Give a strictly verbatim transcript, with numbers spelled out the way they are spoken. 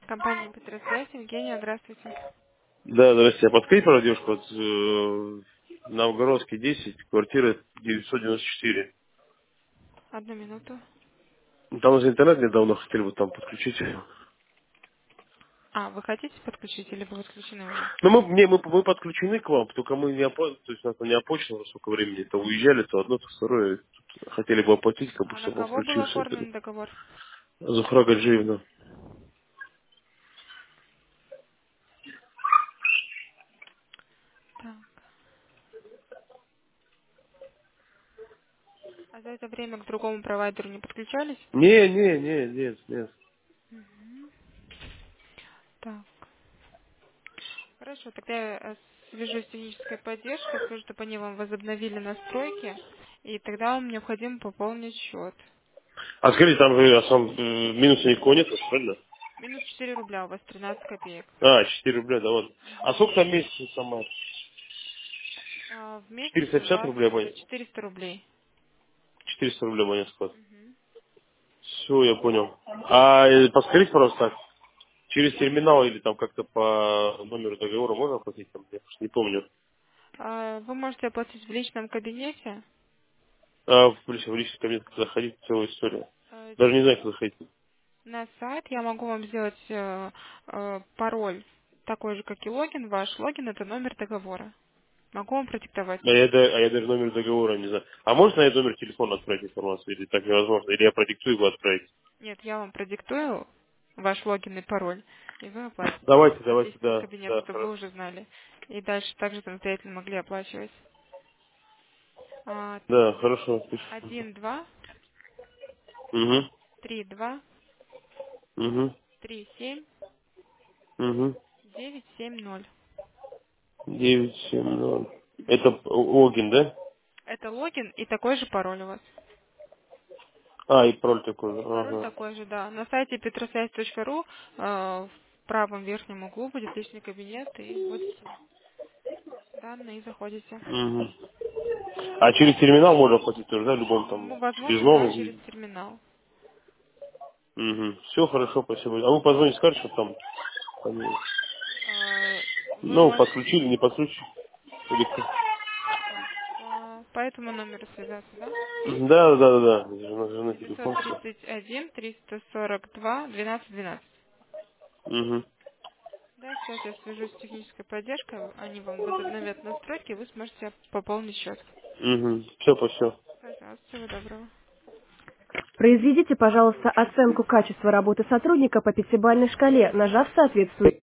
Компания Петросвязь. Евгения, здравствуйте. Да, здрасте. А подскажите, пожалуйста, девушка, вот, э, Новгородский десять, квартира девятьсот девяносто четыре. Одну минуту. Ну, там уже интернет недавно хотели бы там подключить. А, вы хотите подключить или вы подключены уже? Ну, мы, не, мы, мы подключены к вам, только мы не оплатили, то есть у нас не оплачено уже сколько времени, то уезжали, то одно, то второе. Тут хотели бы оплатить, как бы, А на чтобы он кого был включился интернет. оформлен договор? Зухра Гаджиевна. Так. А за это время к другому провайдеру не подключались? Не, не, не, нет, нет. Мгм. Так. Хорошо, тогда я э, свяжусь с технической поддержкой, скажу, чтобы они вам возобновили настройки, и тогда вам необходимо пополнить счет. А скажите, там же а сам, э, минуса никакого нет, правильно? Минус четыре рубля, у вас тринадцать копеек. А, четыре рубля, да ладно. А Мгм. сколько там месяц сама? А в месяц четыреста у пятьдесят вас рублей, э, абонент. четыреста рублей. четыреста рублей монет склад. Мгм. Все, я понял. А э, подскажите, пожалуйста, так, через терминал или там как-то по номеру договора можно оплатить? Там, я просто не помню. А, Вы можете оплатить в личном кабинете. А в, лич- в личный кабинет как заходить, целая история. Э, Даже не знаю, как заходить. На сайт я могу вам сделать э, э, пароль такой же, как и логин. Ваш логин — это номер договора. Могу вам продиктовать. А я, да- а я даже номер договора не знаю. А можно на этот номер телефона отправить информацию? Или так невозможно? Или я продиктую его отправить? Нет, я вам продиктую ваш логин и пароль, и вы оплатите Давайте, в давайте, личном да, кабинете, да, чтобы вы хорошо. уже знали. И дальше также самостоятельно могли оплачивать. А, Да, хорошо. пишу. один, два, Угу, три, два, угу, три, семь, угу. девять, семь, ноль. девять семь ноль. Это логин, да? Это логин и такой же пароль у вас. А, и пароль такой же. Пароль Ага. такой же, да. На сайте петросвязь точка ру э, в правом верхнем углу будет личный кабинет, и вводите данные и заходите. Угу. А через терминал можно оплатить тоже, да, любом там Ну, возможно, да, связном? через терминал. Угу. Все хорошо, спасибо. А вы позвоните, скажете, что там, там, Э, Вы ну, можете подключили, не подключили? Или как? так, э, по этому номеру связаться, да? Да, да, да, да. Жена, жена девятьсот телефон, все. тридцать один триста сорок два двенадцать двенадцать. Угу. Да, сейчас я свяжусь с технической поддержкой, они вам возобновят настройки, и вы сможете пополнить счет. Угу. Все, по все. Пожалуйста, всего доброго. Произведите, пожалуйста, оценку качества работы сотрудника по пятибалльной шкале, нажав соответствующий.